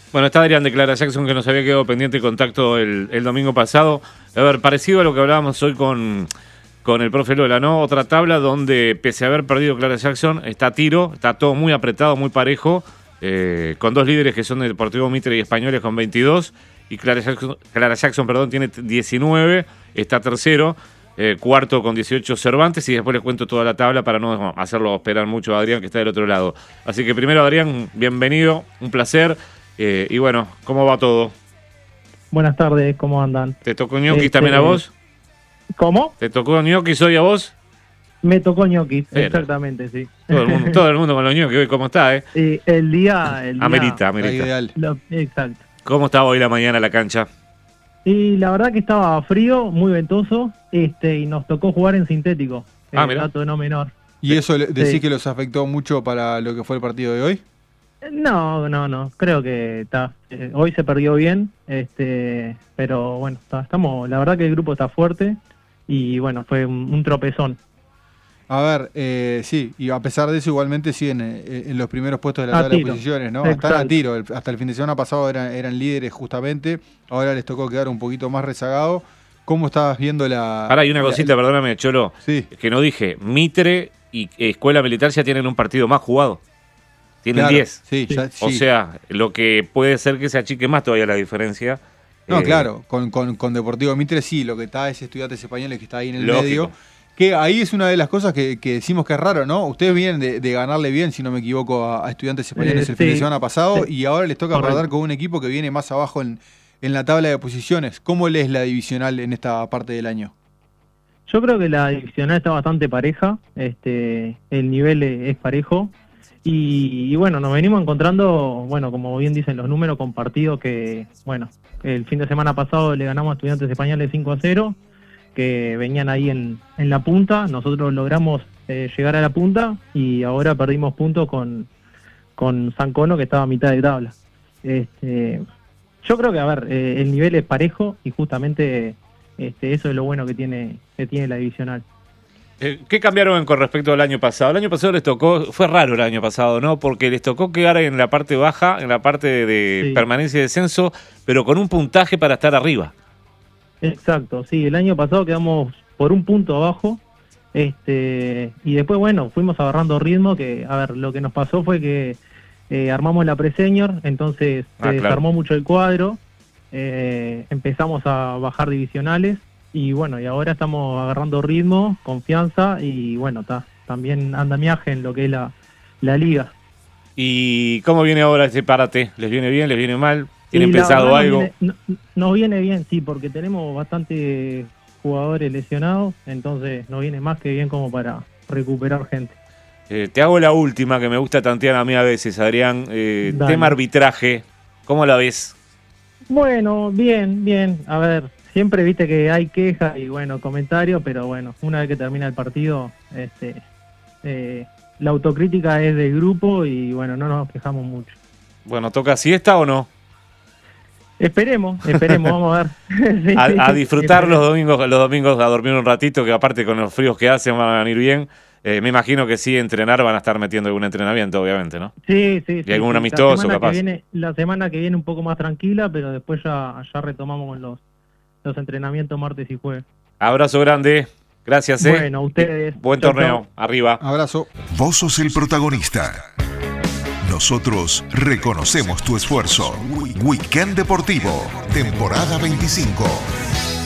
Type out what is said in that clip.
Bueno, está Adrián de Clara Jackson, que nos había quedado pendiente de contacto el domingo pasado. A ver, parecido a lo que hablábamos hoy con el profe Lola, ¿no? Otra tabla donde, pese a haber perdido Clara Jackson, está a tiro, está todo muy apretado, muy parejo, con dos líderes que son de Deportivo Mitre y Españoles con 22, y Clara Jackson, tiene 19, está tercero, cuarto con 18 Cervantes, y después les cuento toda la tabla para no hacerlo esperar mucho a Adrián, que está del otro lado. Así que primero, Adrián, bienvenido, un placer. Y bueno, ¿cómo va todo? Buenas tardes, ¿cómo andan? ¿Te tocó ñoquis también a vos? ¿Cómo? ¿Te tocó ñoquis hoy a vos? Me tocó ñoquis, exactamente, sí. Todo el mundo con los ñoquis, hoy ¿cómo está, el día Amerita. Ideal. Exacto. ¿Cómo estaba hoy la mañana la cancha? Y la verdad que estaba frío, muy ventoso, y nos tocó jugar en sintético. Mirá. Dato no menor. ¿Y eso decís que los afectó mucho para lo que fue el partido de hoy? No, creo que está. Hoy se perdió bien, pero bueno, estamos. La verdad que el grupo está fuerte y bueno, fue un tropezón. A ver, sí, y a pesar de eso igualmente siguen en los primeros puestos de la tabla de posiciones, ¿no? Están a tiro, hasta el fin de semana pasado eran líderes justamente, ahora les tocó quedar un poquito más rezagados. ¿Cómo estabas viendo la...? Ahora hay una cosita, perdóname, Cholo, sí, que no dije. Mitre y Escuela Militar ya tienen un partido más jugado. Tienen claro, 10. Sí, ya, O sea, lo que puede ser que se achique más todavía la diferencia. No, claro, con Deportivo Mitre sí, lo que está es Estudiantes Españoles que está ahí en el lógico. medio. Que ahí es una de las cosas que decimos que es raro, ¿no? Ustedes vienen de ganarle bien, si no me equivoco, a Estudiantes Españoles el fin de semana pasado, y ahora les toca perder con un equipo que viene más abajo en la tabla de posiciones. ¿Cómo lees la divisional en esta parte del año? Yo creo que la divisional está bastante pareja, el nivel es parejo, y bueno, nos venimos encontrando, bueno, como bien dicen los números, con partidos que, bueno, el fin de semana pasado le ganamos a Estudiantes Españoles 5-0, que venían ahí en la punta, nosotros logramos llegar a la punta, y ahora perdimos puntos con San Cono, que estaba a mitad de tabla. Yo creo que, a ver, el nivel es parejo, y justamente eso es lo bueno que tiene la divisional. ¿Qué cambiaron con respecto al año pasado? El año pasado les tocó, fue raro el año pasado, ¿no? Porque les tocó quedar en la parte baja, en la parte de permanencia y descenso, pero con un puntaje para estar arriba. Exacto, sí, el año pasado quedamos por un punto abajo, y después, bueno, fuimos agarrando ritmo, que, a ver, lo que nos pasó fue que armamos la pre-senior, entonces se desarmó mucho el cuadro, empezamos a bajar divisionales, y bueno, y ahora estamos agarrando ritmo, confianza, y bueno, también andamiaje en lo que es la liga. ¿Y cómo viene ahora ese parate? ¿Les viene bien? ¿Les viene mal? ¿Tienen pensado algo? Nos viene bien, sí, porque tenemos bastante jugadores lesionados, entonces nos viene más que bien como para recuperar gente. Te hago la última, que me gusta tantear a mí a veces, Adrián. Tema arbitraje, ¿cómo la ves? Bueno, bien. A ver, siempre viste que hay quejas y bueno, comentarios, pero bueno, una vez que termina el partido, la autocrítica es del grupo y bueno, no nos quejamos mucho. Bueno, ¿toca siesta o no? Esperemos, vamos a ver. Sí, a disfrutar los domingos a dormir un ratito, que aparte con los fríos que hacen van a venir bien. Me imagino que sí, entrenar van a estar metiendo algún entrenamiento, obviamente, ¿no? Sí. Y algún amistoso, capaz. La semana que viene un poco más tranquila, pero después ya retomamos con los entrenamientos martes y jueves. Abrazo grande, gracias. Bueno, a ustedes. Buen torneo, arriba. Abrazo. Vos sos el protagonista. Nosotros reconocemos tu esfuerzo. Weekend Deportivo, temporada 25.